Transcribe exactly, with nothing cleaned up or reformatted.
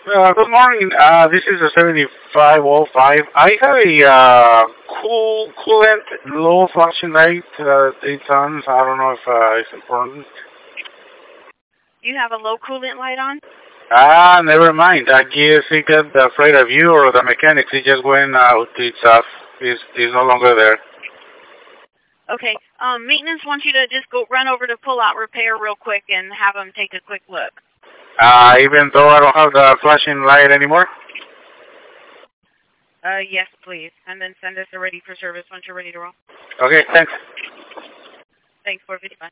Uh, good morning. Uh, this is a seventy-five oh five. I have a uh, cool, coolant, low flashing light. Uh, it's on. I don't know if uh, it's important. You have a low coolant light on? Ah, never mind. I guess he got afraid of you or the mechanics. He just went out. It's off. He's, he's no longer there. Okay. Um, maintenance wants you to just go run over to pull out repair real quick and have them take a quick look. Uh, even though I don't have the flashing light anymore? Uh, yes, please. And then send us a ready for service once you're ready to roll. Okay, thanks. Thanks, four fifty-five.